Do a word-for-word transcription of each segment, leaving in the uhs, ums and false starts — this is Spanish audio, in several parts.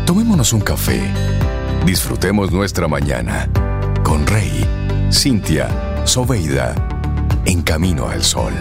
Tomémonos un café. Disfrutemos nuestra mañana con Rey, Cintia, Soveida, en Camino al Sol.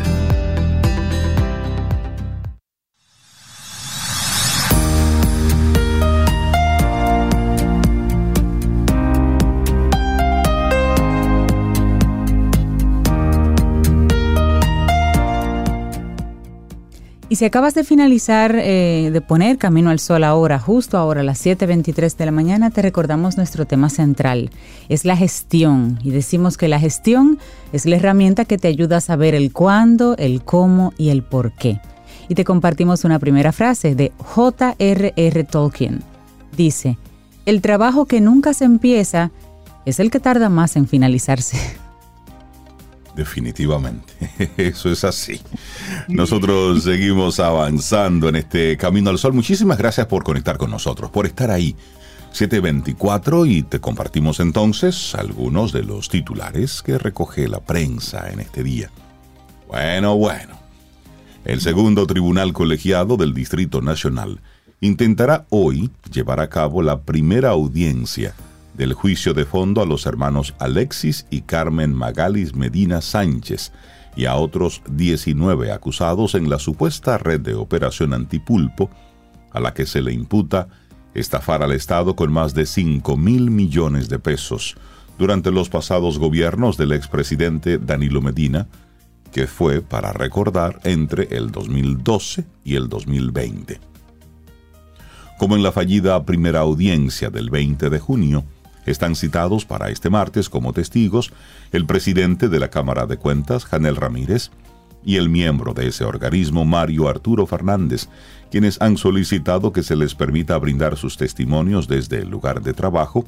Y si acabas de finalizar eh, de poner Camino al Sol ahora, justo ahora a las siete veintitrés de la mañana, te recordamos nuestro tema central. Es la gestión. Y decimos que la gestión es la herramienta que te ayuda a saber el cuándo, el cómo y el por qué. Y te compartimos una primera frase de J R R Tolkien. Dice, el trabajo que nunca se empieza es el que tarda más en finalizarse. Definitivamente, eso es así. Nosotros seguimos avanzando en este Camino al Sol. Muchísimas gracias por conectar con nosotros, por estar ahí. siete veinticuatro y te compartimos entonces algunos de los titulares que recoge la prensa en este día. Bueno, bueno. El segundo tribunal colegiado del Distrito Nacional intentará hoy llevar a cabo la primera audiencia del juicio de fondo a los hermanos Alexis y Carmen Magalis Medina Sánchez y a otros diecinueve acusados en la supuesta red de operación antipulpo, a la que se le imputa estafar al Estado con más de cinco mil millones de pesos durante los pasados gobiernos del expresidente Danilo Medina, que fue, para recordar, entre el dos mil doce y el dos mil veinte. Como en la fallida primera audiencia del veinte de junio, están citados para este martes como testigos el presidente de la Cámara de Cuentas, Janel Ramírez, y el miembro de ese organismo, Mario Arturo Fernández, quienes han solicitado que se les permita brindar sus testimonios desde el lugar de trabajo.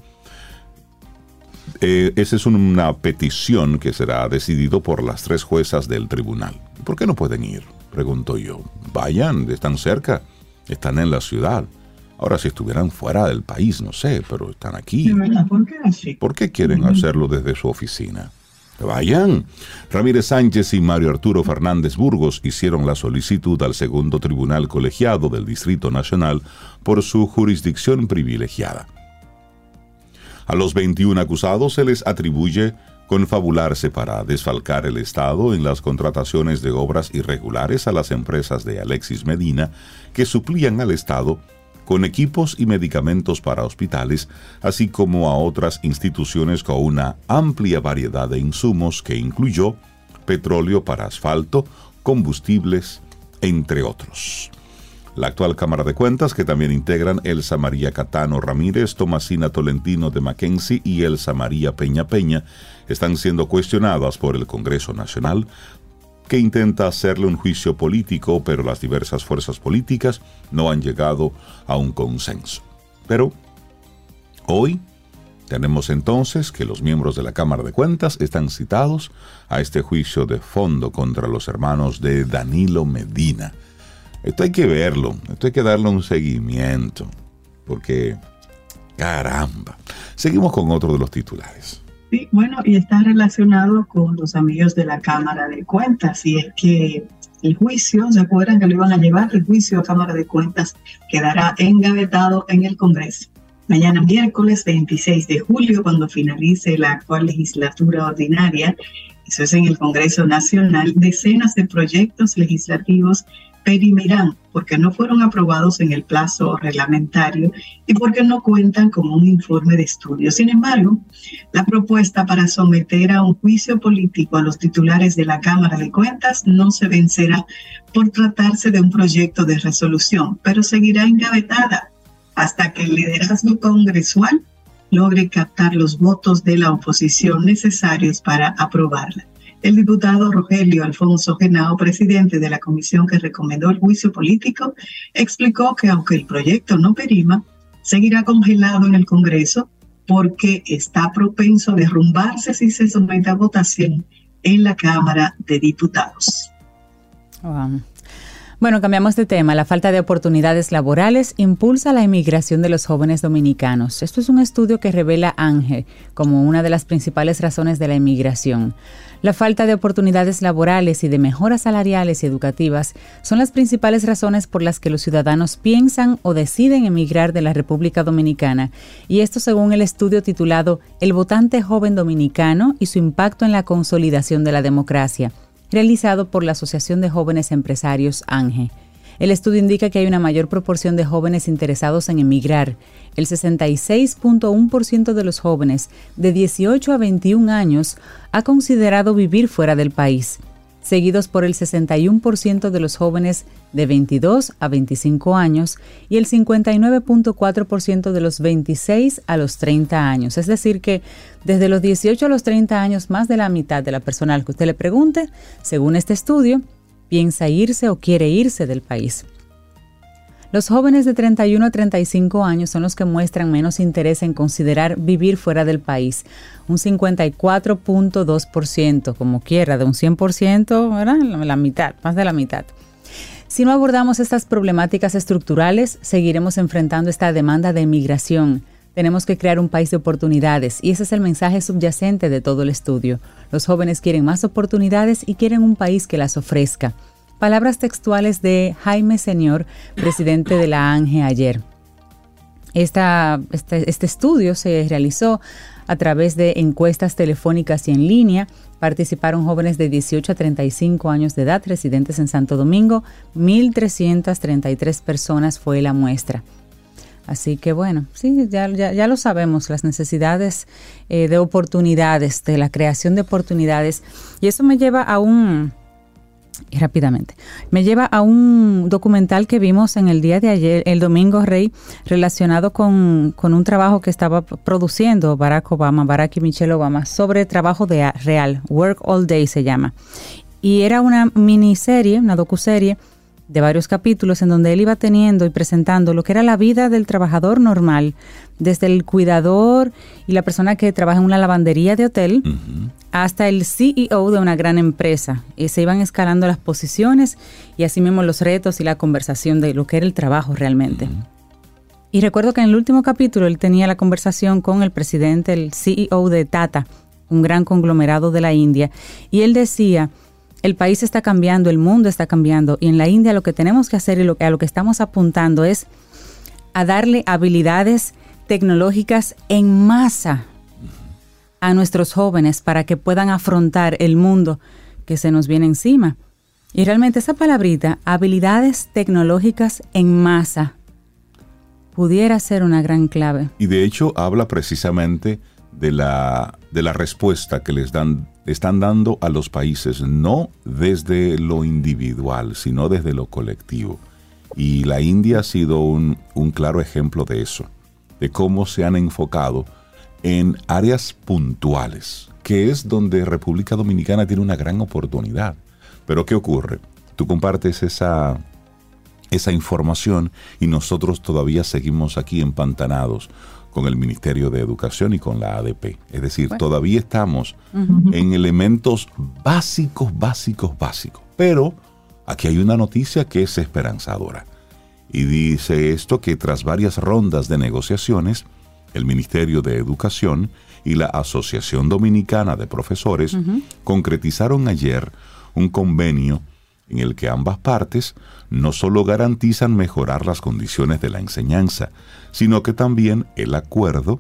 Eh, esa es una petición que será decidido por las tres juezas del tribunal. ¿Por qué no pueden ir?, pregunto yo. Vayan, están cerca, están en la ciudad. Ahora, si estuvieran fuera del país, no sé, pero están aquí. ¿De verdad? ¿Por qué así? ¿Por qué quieren hacerlo desde su oficina? Vayan. Ramírez Sánchez y Mario Arturo Fernández Burgos hicieron la solicitud al segundo tribunal colegiado del Distrito Nacional por su jurisdicción privilegiada. A los veintiún acusados se les atribuye confabularse para desfalcar el Estado en las contrataciones de obras irregulares a las empresas de Alexis Medina que suplían al Estado con equipos y medicamentos para hospitales, así como a otras instituciones con una amplia variedad de insumos que incluyó petróleo para asfalto, combustibles, entre otros. La actual Cámara de Cuentas, que también integran Elsa María Catano Ramírez, Tomasina Tolentino de Mackenzie y Elsa María Peña Peña, están siendo cuestionadas por el Congreso Nacional, que intenta hacerle un juicio político, pero las diversas fuerzas políticas no han llegado a un consenso. Pero hoy tenemos entonces que los miembros de la Cámara de Cuentas están citados a este juicio de fondo contra los hermanos de Danilo Medina. Esto hay que verlo, esto hay que darle un seguimiento, porque caramba. Seguimos con otro de los titulares. Sí, bueno, y está relacionado con los amigos de la Cámara de Cuentas, y es que el juicio, ¿se acuerdan que lo iban a llevar? El juicio a Cámara de Cuentas quedará engavetado en el Congreso. Mañana miércoles veintiséis de julio, cuando finalice la actual legislatura ordinaria, eso es en el Congreso Nacional, decenas de proyectos legislativos perimirán porque no fueron aprobados en el plazo reglamentario y porque no cuentan con un informe de estudio. Sin embargo, la propuesta para someter a un juicio político a los titulares de la Cámara de Cuentas no se vencerá por tratarse de un proyecto de resolución, pero seguirá engavetada hasta que el liderazgo congresual logre captar los votos de la oposición necesarios para aprobarla. El diputado Rogelio Alfonso Genao, presidente de la comisión que recomendó el juicio político, explicó que aunque el proyecto no perima, seguirá congelado en el Congreso porque está propenso a derrumbarse si se somete a votación en la Cámara de Diputados. Wow. Bueno, cambiamos de tema. La falta de oportunidades laborales impulsa la emigración de los jóvenes dominicanos. Esto es un estudio que revela ANGE como una de las principales razones de la emigración. La falta de oportunidades laborales y de mejoras salariales y educativas son las principales razones por las que los ciudadanos piensan o deciden emigrar de la República Dominicana, y esto según el estudio titulado El votante joven dominicano y su impacto en la consolidación de la democracia, realizado por la Asociación de Jóvenes Empresarios ANGE. El estudio indica que hay una mayor proporción de jóvenes interesados en emigrar. El sesenta y seis punto uno por ciento de los jóvenes de dieciocho a veintiún años ha considerado vivir fuera del país, seguidos por el sesenta y uno por ciento de los jóvenes de veintidós a veinticinco años y el cincuenta y nueve punto cuatro por ciento de los veintiséis a los treinta años. Es decir que desde los dieciocho a los treinta años, más de la mitad de la personal que usted le pregunte, según este estudio, piensa irse o quiere irse del país. Los jóvenes de treinta y uno a treinta y cinco años son los que muestran menos interés en considerar vivir fuera del país, un cincuenta y cuatro punto dos por ciento, como quiera, de un cien por ciento, ¿verdad? La mitad, más de la mitad. Si no abordamos estas problemáticas estructurales, seguiremos enfrentando esta demanda de emigración. Tenemos que crear un país de oportunidades y ese es el mensaje subyacente de todo el estudio. Los jóvenes quieren más oportunidades y quieren un país que las ofrezca. Palabras textuales de Jaime Señor, presidente de la ANGE ayer. Esta, este, este estudio se realizó a través de encuestas telefónicas y en línea. Participaron jóvenes de dieciocho a treinta y cinco años de edad residentes en Santo Domingo. mil trescientas treinta y tres personas fue la muestra. Así que bueno, sí, ya, ya, ya lo sabemos, las necesidades eh, de oportunidades, de la creación de oportunidades. Y eso me lleva a un, y rápidamente, me lleva a un documental que vimos en el día de ayer, el domingo, Rey, relacionado con, con un trabajo que estaba produciendo Barack Obama, Barack y Michelle Obama, sobre trabajo de, real, Work All Day se llama. Y era una miniserie, una docuserie, de varios capítulos en donde él iba teniendo y presentando lo que era la vida del trabajador normal, desde el cuidador y la persona que trabaja en una lavandería de hotel, uh-huh, hasta el C E O de una gran empresa. Y se iban escalando las posiciones y así mismo los retos y la conversación de lo que era el trabajo realmente. Uh-huh. Y recuerdo que en el último capítulo él tenía la conversación con el presidente, el C E O de Tata, un gran conglomerado de la India, y él decía: el país está cambiando, el mundo está cambiando, y en la India lo que tenemos que hacer y lo que, a lo que estamos apuntando es a darle habilidades tecnológicas en masa a nuestros jóvenes para que puedan afrontar el mundo que se nos viene encima. Y realmente esa palabrita, habilidades tecnológicas en masa, pudiera ser una gran clave. Y de hecho habla precisamente de la, de la respuesta que les dan, están dando a los países, no desde lo individual, sino desde lo colectivo. Y la India ha sido un, un claro ejemplo de eso, de cómo se han enfocado en áreas puntuales, que es donde República Dominicana tiene una gran oportunidad. Pero ¿qué ocurre? Tú compartes esa, esa información y nosotros todavía seguimos aquí empantanados con el Ministerio de Educación y con la A D P. Es decir, bueno, todavía estamos uh-huh. en elementos básicos, básicos, básicos. Pero aquí hay una noticia que es esperanzadora. Y dice esto que tras varias rondas de negociaciones, el Ministerio de Educación y la Asociación Dominicana de Profesores uh-huh. concretizaron ayer un convenio en el que ambas partes no solo garantizan mejorar las condiciones de la enseñanza, sino que también el acuerdo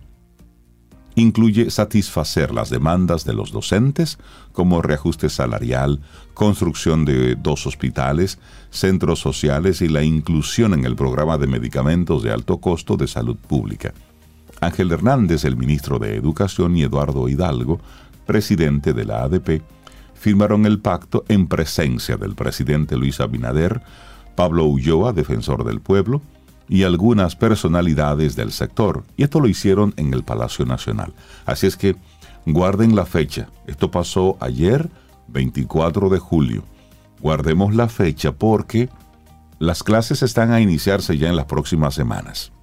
incluye satisfacer las demandas de los docentes como reajuste salarial, construcción de dos hospitales, centros sociales y la inclusión en el programa de medicamentos de alto costo de salud pública. Ángel Hernández, el ministro de Educación, y Eduardo Hidalgo, presidente de la A D P, firmaron el pacto en presencia del presidente Luis Abinader, Pablo Ulloa, defensor del pueblo, y algunas personalidades del sector. Y esto lo hicieron en el Palacio Nacional. Así es que guarden la fecha. Esto pasó ayer, veinticuatro de julio. Guardemos la fecha porque las clases están a iniciarse ya en las próximas semanas.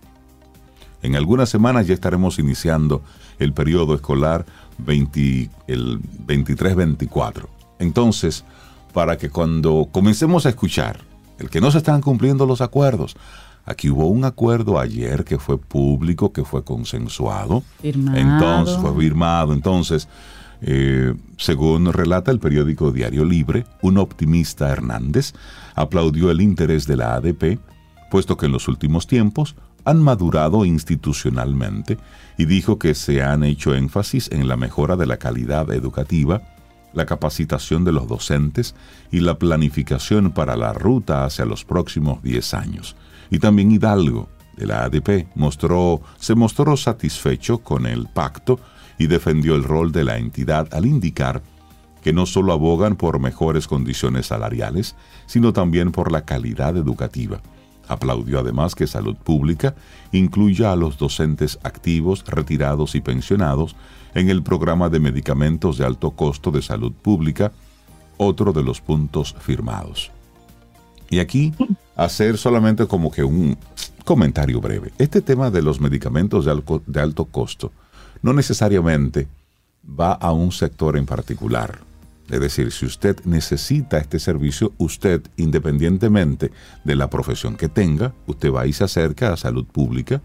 En algunas semanas ya estaremos iniciando el periodo escolar veinte, el veintitrés veinticuatro. Entonces, para que cuando comencemos a escuchar el que no se están cumpliendo los acuerdos. Aquí hubo un acuerdo ayer que fue público, que fue consensuado. Firmado. Entonces, fue firmado. Entonces, eh, según relata el periódico Diario Libre, un optimista Hernández aplaudió el interés de la A D P, puesto que en los últimos tiempos han madurado institucionalmente, y dijo que se han hecho énfasis en la mejora de la calidad educativa, la capacitación de los docentes y la planificación para la ruta hacia los próximos diez años. Y también Hidalgo, de la A D P, mostró, se mostró satisfecho con el pacto y defendió el rol de la entidad al indicar que no solo abogan por mejores condiciones salariales, sino también por la calidad educativa. Aplaudió además que Salud Pública incluya a los docentes activos, retirados y pensionados en el programa de medicamentos de alto costo de Salud Pública, otro de los puntos firmados. Y aquí hacer solamente como que un comentario breve. Este tema de los medicamentos de alto, de alto costo no necesariamente va a un sector en particular. Es decir, si usted necesita este servicio, usted, independientemente de la profesión que tenga, usted va y se acerca a Salud Pública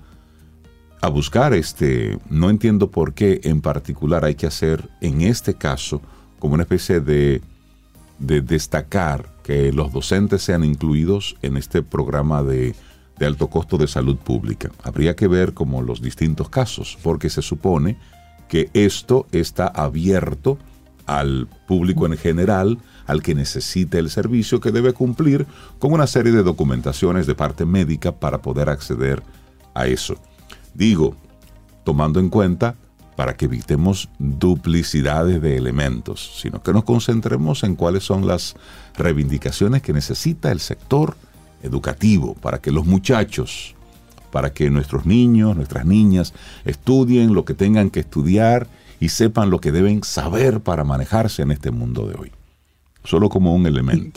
a buscar este... No entiendo por qué en particular hay que hacer, en este caso, como una especie de, de destacar que los docentes sean incluidos en este programa de, de alto costo de salud pública. Habría que ver como los distintos casos, porque se supone que esto está abierto al público en general, al que necesite el servicio, que debe cumplir con una serie de documentaciones de parte médica para poder acceder a eso. Digo, tomando en cuenta para que evitemos duplicidades de elementos, sino que nos concentremos en cuáles son las reivindicaciones que necesita el sector educativo para que los muchachos, para que nuestros niños, nuestras niñas estudien lo que tengan que estudiar y sepan lo que deben saber para manejarse en este mundo de hoy. Solo como un elemento.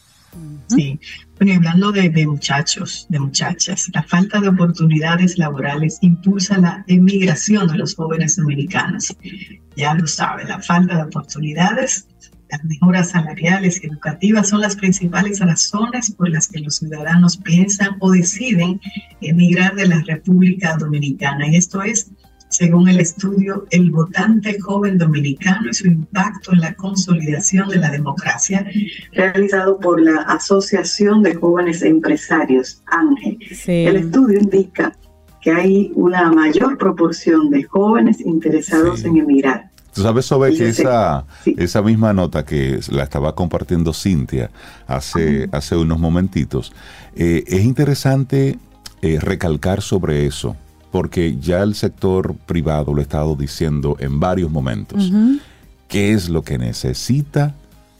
Sí, bueno, y hablando de, de muchachos, de muchachas, la falta de oportunidades laborales impulsa la emigración de los jóvenes dominicanos. Ya lo saben, la falta de oportunidades, las mejoras salariales y educativas son las principales razones por las que los ciudadanos piensan o deciden emigrar de la República Dominicana. Y esto es, según el estudio El votante joven dominicano y su impacto en la consolidación de la democracia, realizado por la Asociación de Jóvenes Empresarios, ANGE. Sí. El estudio indica que hay una mayor proporción de jóvenes interesados sí. en emigrar. Tú sabes, Sobe, que esa, sí. esa misma nota que la estaba compartiendo Cintia hace, uh-huh. hace unos momentitos, eh, es interesante eh, recalcar sobre eso, porque ya el sector privado lo ha estado diciendo en varios momentos. Uh-huh. ¿Qué es lo que necesita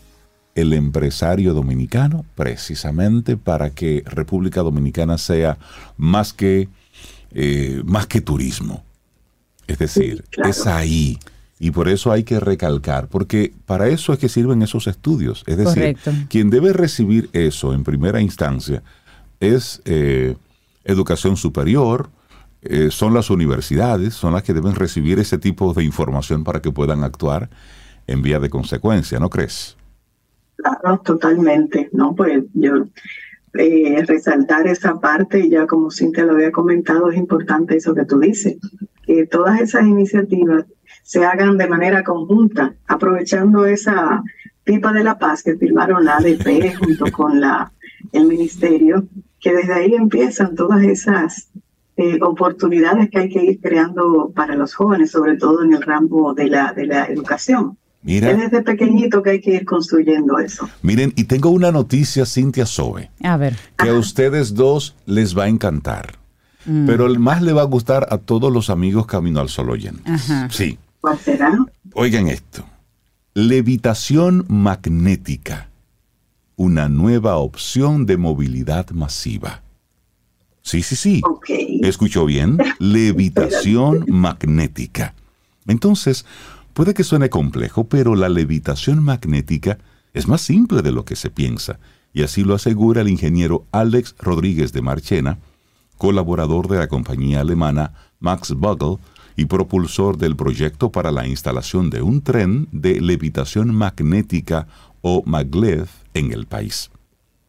el empresario dominicano? Precisamente para que República Dominicana sea más que, eh, más que turismo. Es decir, sí, claro. es ahí. Y por eso hay que recalcar, porque para eso es que sirven esos estudios. Es decir, Correcto. Quien debe recibir eso en primera instancia es eh, educación superior. Eh, son las universidades, son las que deben recibir ese tipo de información para que puedan actuar en vía de consecuencia, ¿no crees? Claro, totalmente, ¿no? Pues yo eh, resaltar esa parte, ya como Cintia lo había comentado, es importante eso que tú dices, que todas esas iniciativas se hagan de manera conjunta, aprovechando esa pipa de la paz que firmaron la A D P junto con la, el ministerio, que desde ahí empiezan todas esas Eh, oportunidades que hay que ir creando para los jóvenes, sobre todo en el ramo de la, de la educación. Mira, es desde pequeñito que hay que ir construyendo eso. Miren, y tengo una noticia, Cintia, Sobe, a ver, que Ajá. a ustedes dos les va a encantar, mm. pero el más le va a gustar a todos los amigos Camino al Sol oyentes. Ajá. Sí. ¿Cuál será? Oigan esto. Levitación magnética, una nueva opción de movilidad masiva. Sí, sí, sí. Okay. ¿Escuchó bien? Levitación magnética. Entonces, puede que suene complejo, pero la levitación magnética es más simple de lo que se piensa, y así lo asegura el ingeniero Alex Rodríguez de Marchena, colaborador de la compañía alemana Max Vogel y propulsor del proyecto para la instalación de un tren de levitación magnética o maglev en el país.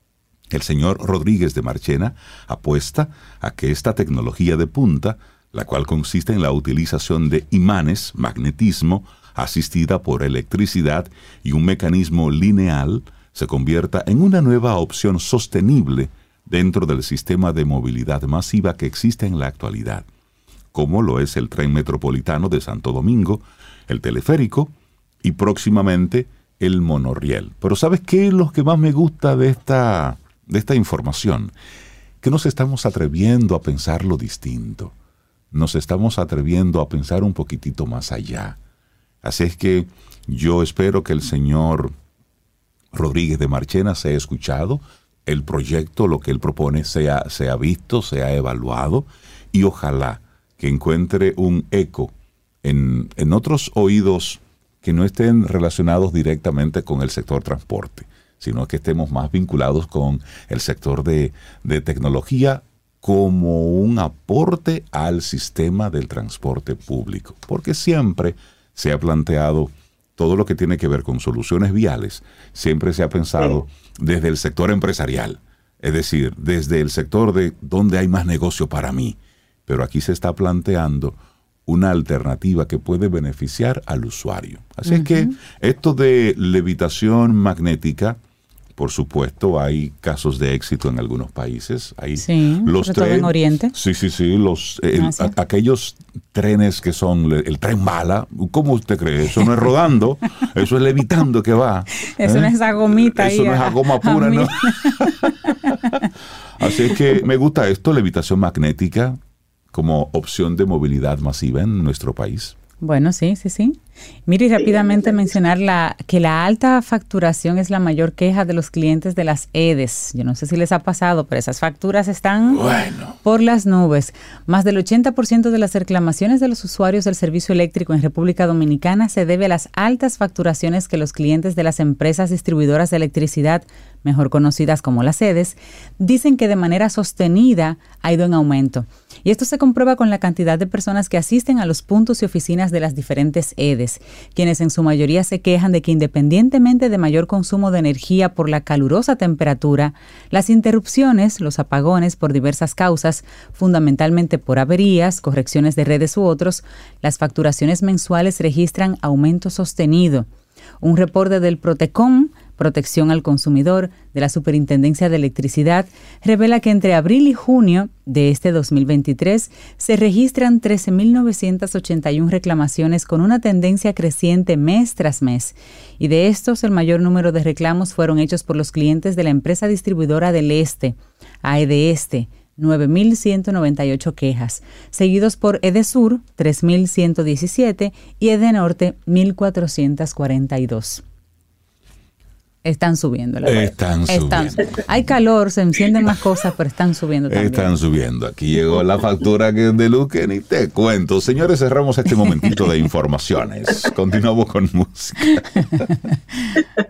El señor Rodríguez de Marchena apuesta a que esta tecnología de punta, la cual consiste en la utilización de imanes, magnetismo, asistida por electricidad y un mecanismo lineal, se convierta en una nueva opción sostenible dentro del sistema de movilidad masiva que existe en la actualidad, como lo es el tren metropolitano de Santo Domingo, el teleférico y próximamente el monorriel. Pero ¿sabes qué es lo que más me gusta de esta, de esta información? Que nos estamos atreviendo a pensarlo distinto. Nos estamos atreviendo a pensar un poquitito más allá. Así es que yo espero que el señor Rodríguez de Marchena sea escuchado, el proyecto, lo que él propone, sea, sea visto, sea evaluado, y ojalá que encuentre un eco en, en otros oídos que no estén relacionados directamente con el sector transporte, sino que estemos más vinculados con el sector de, de tecnología como un aporte al sistema del transporte público, porque siempre se ha planteado todo lo que tiene que ver con soluciones viales, siempre se ha pensado desde el sector empresarial, es decir, desde el sector de donde hay más negocio para mí, pero aquí se está planteando una alternativa que puede beneficiar al usuario. Así uh-huh. es que esto de levitación magnética, por supuesto, hay casos de éxito en algunos países. Hay sí, los sobre todo en Oriente. Sí, sí, sí. Los, el, a, aquellos trenes que son el, el tren bala, ¿cómo usted cree? Eso no es rodando, eso es levitando que va. Eso ¿eh? no es esa gomita Eso ahí. no es a goma pura, ¿no? Así es que me gusta esto, levitación magnética, como opción de movilidad masiva en nuestro país. Bueno, sí, sí, sí. Mire, rápidamente mencionar la, que la alta facturación es la mayor queja de los clientes de las E D E S. Yo no sé si les ha pasado, pero esas facturas están bueno. por las nubes. Más del ochenta por ciento de las reclamaciones de los usuarios del servicio eléctrico en República Dominicana se debe a las altas facturaciones que los clientes de las empresas distribuidoras de electricidad, mejor conocidas como las E D E S, dicen que de manera sostenida ha ido en aumento. Y esto se comprueba con la cantidad de personas que asisten a los puntos y oficinas de las diferentes E D E S, quienes en su mayoría se quejan de que independientemente de mayor consumo de energía por la calurosa temperatura, las interrupciones, los apagones por diversas causas, fundamentalmente por averías, correcciones de redes u otros, las facturaciones mensuales registran aumento sostenido. Un reporte del Protecom, Protección al Consumidor, de la Superintendencia de Electricidad, revela que entre abril y junio de este dos mil veintitrés se registran trece mil novecientas ochenta y una reclamaciones con una tendencia creciente mes tras mes. Y de estos, el mayor número de reclamos fueron hechos por los clientes de la empresa distribuidora del Este, A E D Este, nueve mil ciento noventa y ocho quejas, seguidos por Edesur, tres mil ciento diecisiete, y Edenorte, mil cuatrocientos cuarenta y dos. Están subiendo. La están están subiendo. Hay calor, se encienden más cosas, pero están subiendo también. Están subiendo. Aquí llegó la factura que de luz que ni te cuento. Señores, cerramos este momentito de informaciones. Continuamos con música.